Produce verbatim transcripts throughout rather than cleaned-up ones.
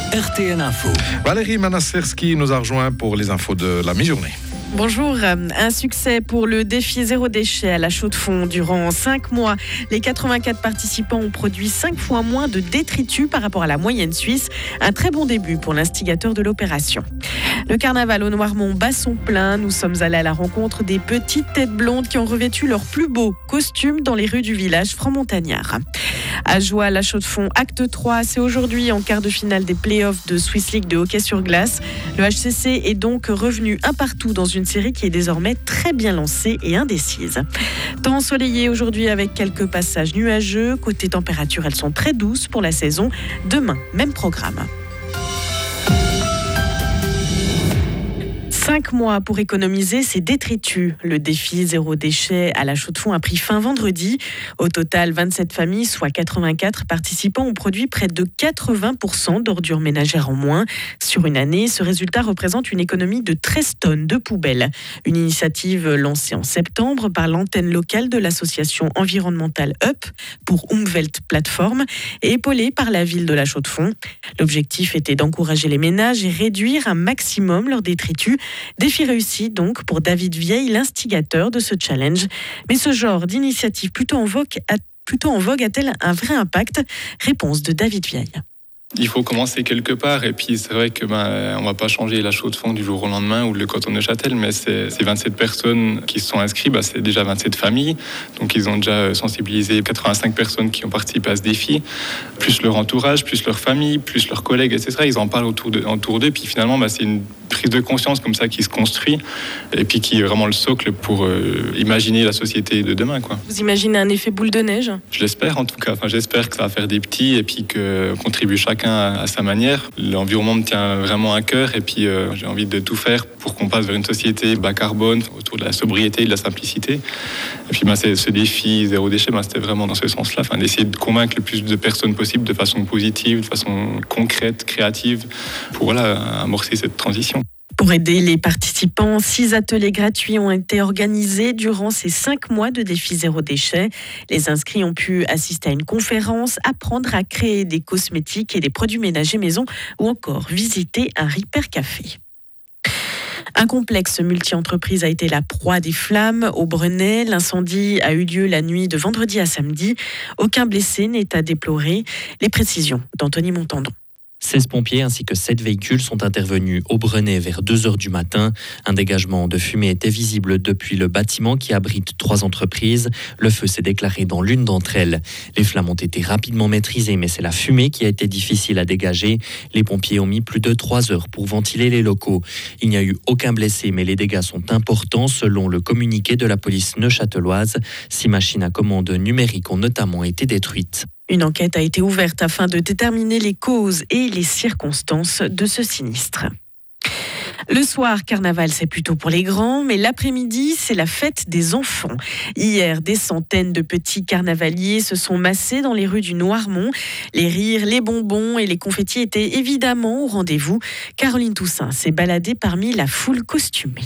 R T N Info. Valérie Manasserski nous a rejoint pour les infos de la mi-journée. Bonjour, un succès pour le défi zéro déchet à la Chaux-de-Fonds. Durant cinq mois, les quatre-vingt-quatre participants ont produit cinq fois moins de détritus par rapport à la moyenne suisse. Un très bon début pour l'instigateur de l'opération. Le carnaval au Noirmont bat son plein. Nous sommes allés à la rencontre des petites têtes blondes qui ont revêtu leurs plus beaux costumes dans les rues du village franc-montagnard. À Joie, la Chaux-de-Fonds, acte trois, c'est aujourd'hui en quart de finale des play-offs de Swiss League de hockey sur glace. Le H C C est donc revenu un partout dans une série qui est désormais très bien lancée et indécise. Temps ensoleillé aujourd'hui avec quelques passages nuageux. Côté température, elles sont très douces pour la saison. Demain, même programme. Cinq mois pour économiser ses détritus. Le défi zéro déchet à la Chaux-de-Fonds a pris fin vendredi. Au total, vingt-sept familles, soit quatre-vingt-quatre participants, ont produit près de quatre-vingts pour cent d'ordures ménagères en moins. Sur une année, ce résultat représente une économie de treize tonnes de poubelles. Une initiative lancée en septembre par l'antenne locale de l'association environnementale U P pour Umwelt Plattform et épaulée par la ville de la Chaux-de-Fonds. L'objectif était d'encourager les ménages et réduire un maximum leurs détritus. Défi réussi donc pour David Vieille, l'instigateur de ce challenge. Mais ce genre d'initiative plutôt en vogue, a, plutôt en vogue a-t-elle un vrai impact ? Réponse de David Vieille. Il faut commencer quelque part et puis c'est vrai que ben on va pas changer la Chaux-de-Fonds du jour au lendemain ou le canton de Neuchâtel, mais c'est, c'est vingt-sept personnes qui se sont inscrites, ben c'est déjà vingt-sept familles, donc ils ont déjà sensibilisé quatre-vingt-cinq personnes qui ont participé à ce défi, plus leur entourage, plus leur famille, plus leurs collègues, et cetera. Ils en parlent autour de, autour d'eux, puis finalement ben c'est une prise de conscience comme ça qui se construit et puis qui est vraiment le socle pour euh, imaginer la société de demain, quoi. Vous imaginez un effet boule de neige ? Je l'espère en tout cas. Enfin, j'espère que ça va faire des petits et puis que contribue chacun à sa manière. L'environnement me tient vraiment à cœur et puis euh, j'ai envie de tout faire pour qu'on passe vers une société bas carbone autour de la sobriété et de la simplicité. Et puis ben, c'est, ce défi zéro déchet, ben, c'était vraiment dans ce sens-là, enfin, d'essayer de convaincre le plus de personnes possible de façon positive, de façon concrète, créative, pour voilà, amorcer cette transition. Pour aider les participants, six ateliers gratuits ont été organisés durant ces cinq mois de défi zéro déchet. Les inscrits ont pu assister à une conférence, apprendre à créer des cosmétiques et des produits ménagers maison ou encore visiter un Repair Café. Un complexe multi-entreprise a été la proie des flammes au Brenay. L'incendie a eu lieu la nuit de vendredi à samedi. Aucun blessé n'est à déplorer. Les précisions d'Anthony Montandon. seize pompiers ainsi que sept véhicules sont intervenus au Brenay vers deux heures du matin. Un dégagement de fumée était visible depuis le bâtiment qui abrite trois entreprises. Le feu s'est déclaré dans l'une d'entre elles. Les flammes ont été rapidement maîtrisées, mais c'est la fumée qui a été difficile à dégager. Les pompiers ont mis plus de trois heures pour ventiler les locaux. Il n'y a eu aucun blessé, mais les dégâts sont importants selon le communiqué de la police neuchâteloise. Six machines à commande numérique ont notamment été détruites. Une enquête a été ouverte afin de déterminer les causes et les circonstances de ce sinistre. Le soir, carnaval, c'est plutôt pour les grands, mais l'après-midi, c'est la fête des enfants. Hier, des centaines de petits carnavaliers se sont massés dans les rues du Noirmont. Les rires, les bonbons et les confettis étaient évidemment au rendez-vous. Caroline Toussaint s'est baladée parmi la foule costumée.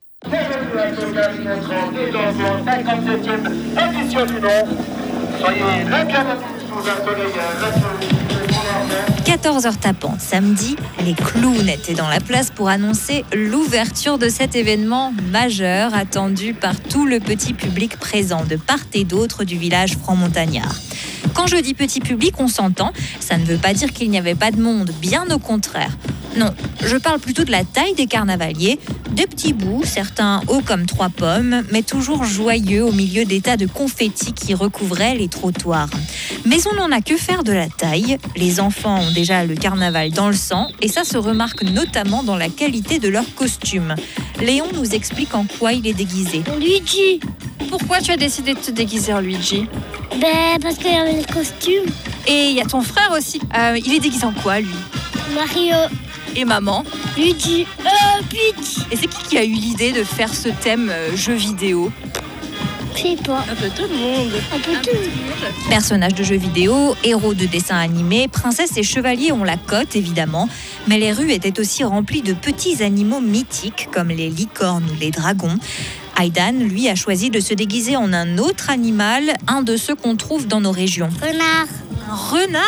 quatorze heures tapantes samedi, les clowns étaient dans la place pour annoncer l'ouverture de cet événement majeur attendu par tout le petit public présent de part et d'autre du village franc-montagnard. Quand je dis petit public, on s'entend, ça ne veut pas dire qu'il n'y avait pas de monde, bien au contraire. Non, je parle plutôt de la taille des carnavaliers, des petits bouts, certains hauts comme trois pommes, mais toujours joyeux au milieu des tas de confettis qui recouvraient les trottoirs. Mais on n'en a que faire de la taille. Les enfants ont déjà le carnaval dans le sang et ça se remarque notamment dans la qualité de leurs costumes. Léon nous explique en quoi il est déguisé. Luigi. Pourquoi tu as décidé de te déguiser en Luigi ? Ben, parce qu'il y avait le costume. Et il y a ton frère aussi. Euh, il est déguisé en quoi, lui ? Mario. Et maman ? Luigi. Euh, Peach. Et c'est qui qui a eu l'idée de faire ce thème euh, jeu vidéo ? Je sais pas. Un peu tout le monde. Un peu tout le monde. Personnages de jeux vidéo, héros de dessins animés, princesses et chevaliers ont la cote évidemment, mais les rues étaient aussi remplies de petits animaux mythiques comme les licornes ou les dragons. Aidan, lui, a choisi de se déguiser en un autre animal, un de ceux qu'on trouve dans nos régions. Renard. Un renard ?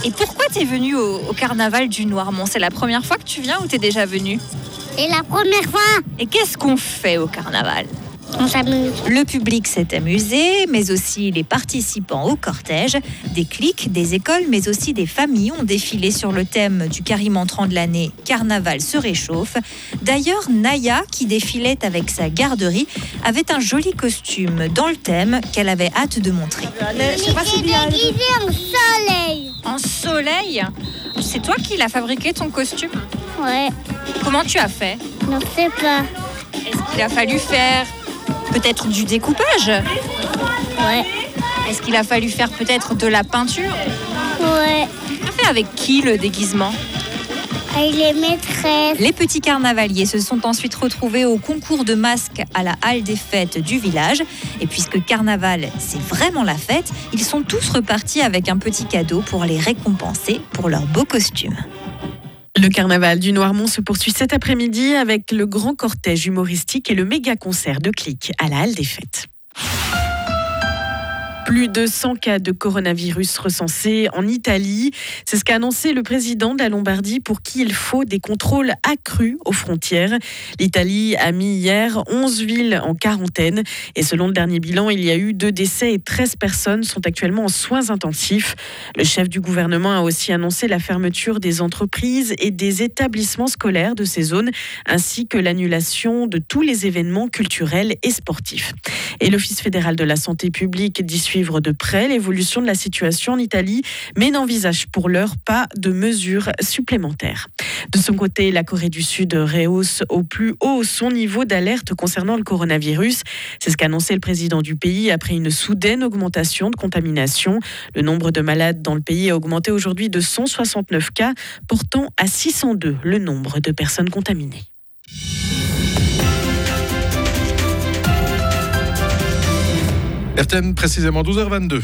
Et pourquoi tu es venu au, au carnaval du Noirmont? C'est la première fois que tu viens ou tu es déjà venu? Et la première fois, Et qu'est-ce qu'on fait au carnaval? on s'amuse. Le public s'est amusé, mais aussi les participants au cortège. Des cliques, des écoles, mais aussi des familles ont défilé sur le thème du carême entrant de l'année « Carnaval se réchauffe ». D'ailleurs, Naya, qui défilait avec sa garderie, avait un joli costume dans le thème qu'elle avait hâte de montrer. Je sais pas si bien. Déguisé en soleil. En soleil? C'est toi qui l'as fabriqué ton costume? Ouais, Comment tu as fait? je sais pas. Est-ce qu'il a fallu faire peut-être du découpage? Ouais, Est-ce qu'il a fallu faire peut-être de la peinture? ouais. Tu as fait avec qui le déguisement? Avec les maîtresses. Les petits carnavaliers se sont ensuite retrouvés au concours de masques à la halle des fêtes du village. Et puisque carnaval, c'est vraiment la fête, ils sont tous repartis avec un petit cadeau pour les récompenser pour leur beau costume. Le carnaval du Noirmont se poursuit cet après-midi avec le grand cortège humoristique et le méga concert de Click à la halle des fêtes. Plus de cent cas de coronavirus recensés en Italie. C'est ce qu'a annoncé le président de la Lombardie pour qui il faut des contrôles accrus aux frontières. L'Italie a mis hier onze villes en quarantaine. Et selon le dernier bilan, il y a eu deux décès et treize personnes sont actuellement en soins intensifs. Le chef du gouvernement a aussi annoncé la fermeture des entreprises et des établissements scolaires de ces zones, ainsi que l'annulation de tous les événements culturels et sportifs. Et l'Office fédéral de la santé publique dit suivre de près l'évolution de la situation en Italie, mais n'envisage pour l'heure pas de mesures supplémentaires. De son côté, la Corée du Sud rehausse au plus haut son niveau d'alerte concernant le coronavirus. C'est ce qu'a annoncé le président du pays après une soudaine augmentation de contamination. Le nombre de malades dans le pays a augmenté aujourd'hui de cent soixante-neuf cas, portant à six cent deux le nombre de personnes contaminées. R T N, précisément douze heures vingt-deux.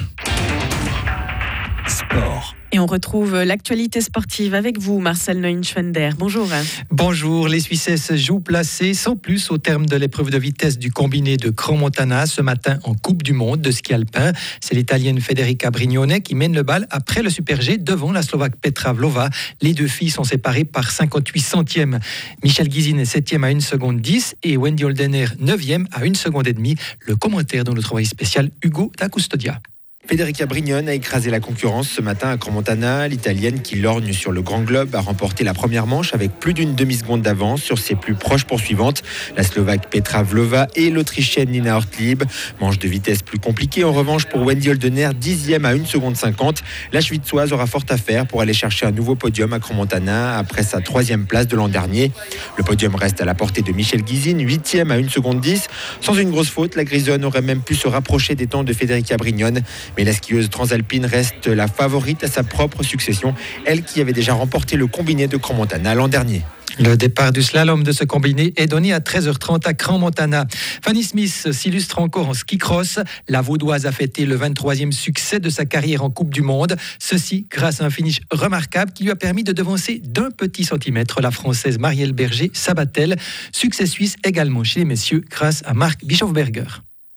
Sport. Et on retrouve l'actualité sportive avec vous, Marcel Neuenschwender. Bonjour. Bonjour, les Suisses jouent placés sans plus au terme de l'épreuve de vitesse du combiné de Crans-Montana ce matin en Coupe du Monde de ski alpin. C'est l'Italienne Federica Brignone qui mène le bal après le Super G devant la Slovaque Petra Vlhová. Les deux filles sont séparées par cinquante-huit centièmes. Michel Guizine est septième à une seconde dix et Wendy Holdener neuvième à une seconde et demie. Le commentaire dans notre envoyé spécial Hugo da Custodia. Federica Brignone a écrasé la concurrence ce matin à Crans-Montana. L'Italienne qui lorgne sur le Grand Globe a remporté la première manche avec plus d'une demi-seconde d'avance sur ses plus proches poursuivantes, la Slovaque Petra Vlhová et l'Autrichienne Nina Ortlieb. Manche de vitesse plus compliquée en revanche pour Wendy Holdener, dixième à une seconde cinquante. La Schwitzoise aura fort à faire pour aller chercher un nouveau podium à Crans-Montana après sa troisième place de l'an dernier. Le podium reste à la portée de Michel Guizine, huitième à une seconde dix. Sans une grosse faute, la Grisonne aurait même pu se rapprocher des temps de Federica Brignone. Mais la skieuse transalpine reste la favorite à sa propre succession, elle qui avait déjà remporté le combiné de Crans-Montana l'an dernier. Le départ du slalom de ce combiné est donné à treize heures trente à Crans-Montana. Fanny Smith s'illustre encore en ski cross. La Vaudoise a fêté le vingt-troisième succès de sa carrière en Coupe du Monde. Ceci grâce à un finish remarquable qui lui a permis de devancer d'un petit centimètre la Française Marielle Berger-Sabatel. Succès suisse également chez les messieurs grâce à Marc Bischofberger.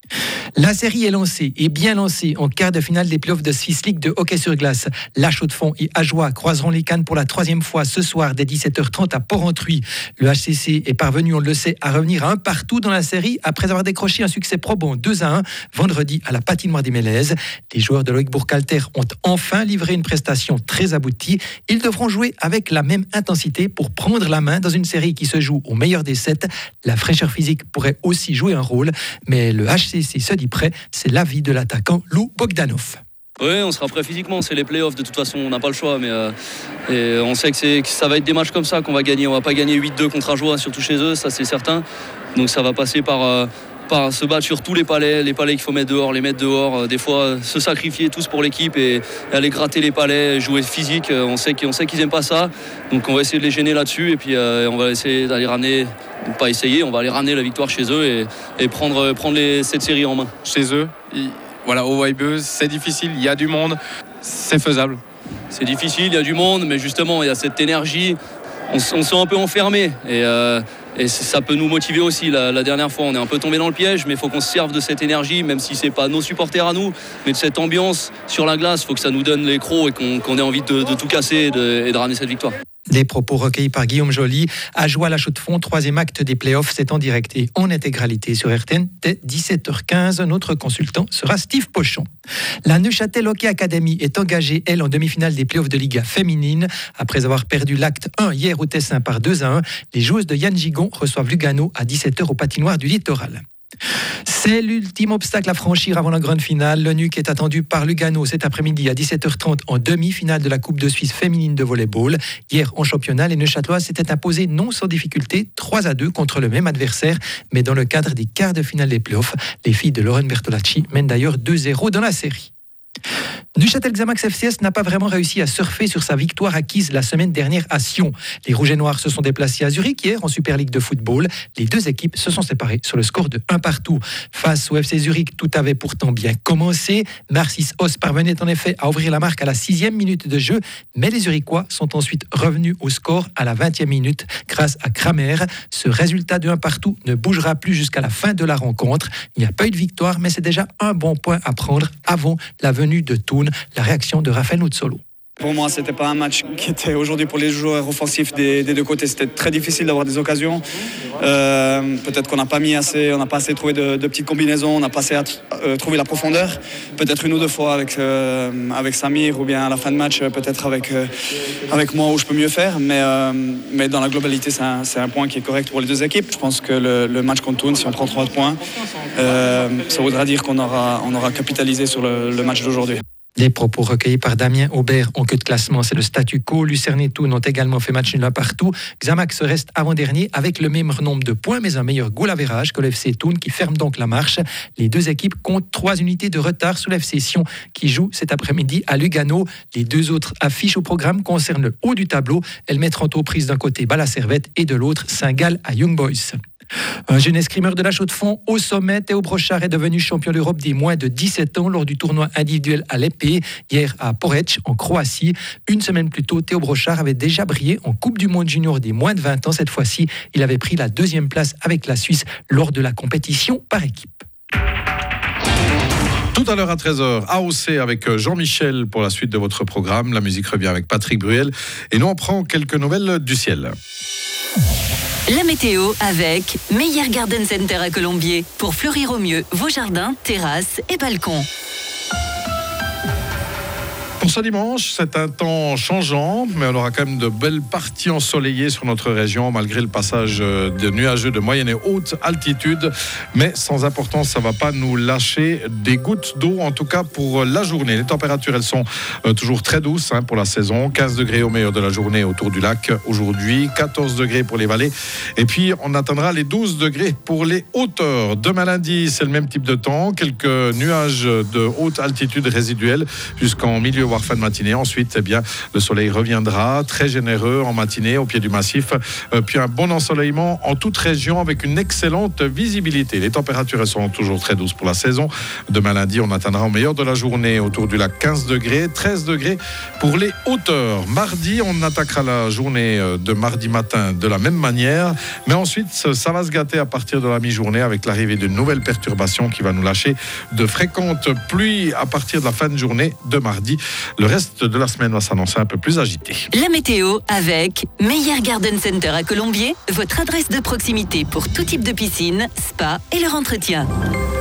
La série est lancée et bien lancée en quart de finale des playoffs de Swiss League de hockey sur glace. La Chaux-de-Fonds et Ajoie croiseront les cannes pour la troisième fois ce soir dès dix-sept heures trente à Port-Entruy. Le H C C est parvenu, on le sait, à revenir à un partout dans la série après avoir décroché un succès probant deux à un vendredi à la patinoire des Mélèzes. Les joueurs de Loïc Bourcalter ont enfin livré une prestation très aboutie. Ils devront jouer avec la même intensité pour prendre la main dans une série qui se joue au meilleur des sept. La fraîcheur physique pourrait aussi jouer un rôle, mais le H C C se dit prêt. C'est l'avis de l'attaquant Lou Bogdanov. Oui, on sera prêt physiquement, c'est les playoffs, de toute façon on n'a pas le choix, mais euh, et on sait que, c'est, que ça va être des matchs comme ça qu'on va gagner. On ne va pas gagner huit deux contre Ajoie, surtout chez eux, ça c'est certain. Donc ça va passer par, euh, par se battre sur tous les palais, les palais qu'il faut mettre dehors, les mettre dehors, euh, des fois euh, se sacrifier tous pour l'équipe et, et aller gratter les palais, jouer physique. Euh, on sait qu'ils, on sait qu'ils n'aiment pas ça, donc on va essayer de les gêner là-dessus et puis euh, on va essayer d'aller ramener, pas essayer, on va aller ramener la victoire chez eux et, et prendre, prendre les, cette série en main. Chez eux, ils, voilà, au Weibeux, c'est difficile, il y a du monde, c'est faisable. C'est difficile, il y a du monde, mais justement, il y a cette énergie. On, on se sent un peu enfermé. Et, euh, et ça peut nous motiver aussi. La, la dernière fois, on est un peu tombé dans le piège, mais il faut qu'on se serve de cette énergie, même si c'est pas nos supporters à nous, mais de cette ambiance sur la glace. Il faut que ça nous donne les crocs et qu'on, qu'on ait envie de, de tout casser et de, et de ramener cette victoire. Des propos recueillis par Guillaume Joly. À Joie la Chaux-de-Fonds, troisième acte des playoffs, c'est en direct et en intégralité sur R T N dès dix-sept heures quinze. Notre consultant sera Steve Pochon. La Neuchâtel Hockey Academy est engagée, elle, en demi-finale des playoffs de Liga féminine. Après avoir perdu l'acte un hier au Tessin par deux à un, les joueuses de Yann Gigon reçoivent Lugano à dix-sept heures au patinoire du Littoral. C'est l'ultime obstacle à franchir avant la grande finale. Le N U C est attendu par Lugano cet après-midi à dix-sept heures trente en demi-finale de la Coupe de Suisse féminine de volleyball. Hier, en championnat, les Neuchâteloises s'étaient imposées non sans difficulté trois à deux contre le même adversaire. Mais dans le cadre des quarts de finale des playoffs, les filles de Lauren Bertolacci mènent d'ailleurs deux zéro dans la série. Neuchâtel Xamax F C S n'a pas vraiment réussi à surfer sur sa victoire acquise la semaine dernière à Sion. Les Rouges et Noirs se sont déplacés à Zurich hier en Super League de football. Les deux équipes se sont séparées sur le score de un partout. Face au F C Zurich, tout avait pourtant bien commencé. Narcisse Os parvenait en effet à ouvrir la marque à la sixième minute de jeu, mais les Zurichois sont ensuite revenus au score à la vingtième minute grâce à Kramer. Ce résultat de un partout ne bougera plus jusqu'à la fin de la rencontre. Il n'y a pas eu de victoire, mais c'est déjà un bon point à prendre avant la venue de Thun. La réaction de Raphaël Nuzzolo. Pour moi, c'était pas un match qui était aujourd'hui pour les joueurs offensifs des, des deux côtés. C'était très difficile d'avoir des occasions. Euh, peut-être qu'on n'a pas mis assez, on n'a pas assez trouvé de, de petites combinaisons, on n'a pas assez à, euh, trouvé la profondeur. Peut-être une ou deux fois avec euh, avec Samir ou bien à la fin de match, peut-être avec euh, avec moi où je peux mieux faire. Mais euh, mais dans la globalité, c'est un, c'est un point qui est correct pour les deux équipes. Je pense que le, le match contre Thun, si on prend trois points, euh, ça voudra dire qu'on aura on aura capitalisé sur le, le match d'aujourd'hui. Des propos recueillis par Damien Aubert en queue de classement, c'est le statu quo. Lucerne et Thun ont également fait match nul un partout. Xamax reste avant-dernier avec le même nombre de points, mais un meilleur goal average que le F C Thun qui ferme donc la marche. Les deux équipes comptent trois unités de retard sur le F C Sion qui joue cet après-midi à Lugano. Les deux autres affiches au programme concernent le haut du tableau. Elles mettront aux prises d'un côté Bas-la-Servette et de l'autre Saint-Gall à Young Boys. Un jeune escrimeur de la Chaux-de-Fonds au sommet, Théo Brochard est devenu champion d'Europe des moins de dix-sept ans lors du tournoi individuel à l'épée hier à Porec en Croatie. Une semaine plus tôt, Théo Brochard avait déjà brillé en Coupe du Monde junior des moins de vingt ans. Cette fois-ci, il avait pris la deuxième place avec la Suisse lors de la compétition par équipe. Tout à l'heure à treize heures, A O C avec Jean-Michel pour la suite de votre programme. La musique revient avec Patrick Bruel. Et nous, on prend quelques nouvelles du ciel. La météo avec Meyer Garden Center à Colombier. Pour fleurir au mieux vos jardins, terrasses et balcons. Pour ce dimanche, c'est un temps changeant, mais on aura quand même de belles parties ensoleillées sur notre région, malgré le passage de nuageux de moyenne et haute altitude. Mais sans importance, ça ne va pas nous lâcher des gouttes d'eau, en tout cas pour la journée. Les températures, elles sont toujours très douces hein, pour la saison. quinze degrés au meilleur de la journée autour du lac aujourd'hui, quatorze degrés pour les vallées. Et puis, on atteindra les douze degrés pour les hauteurs. Demain lundi, c'est le même type de temps. Quelques nuages de haute altitude résiduels jusqu'en milieu voire fin de matinée. Ensuite, eh bien, le soleil reviendra, très généreux en matinée au pied du massif. Euh, puis un bon ensoleillement en toute région avec une excellente visibilité. Les températures sont toujours très douces pour la saison. Demain lundi, on atteindra au meilleur de la journée autour du lac quinze degrés, treize degrés pour les hauteurs. Mardi, on attaquera la journée de mardi matin de la même manière. Mais ensuite, ça va se gâter à partir de la mi-journée avec l'arrivée d'une nouvelle perturbation qui va nous lâcher de fréquentes pluies à partir de la fin de journée de mardi. Le reste de la semaine va s'annoncer un peu plus agité. La météo avec Meyer Garden Center à Colombier, votre adresse de proximité pour tout type de piscine, spa et leur entretien.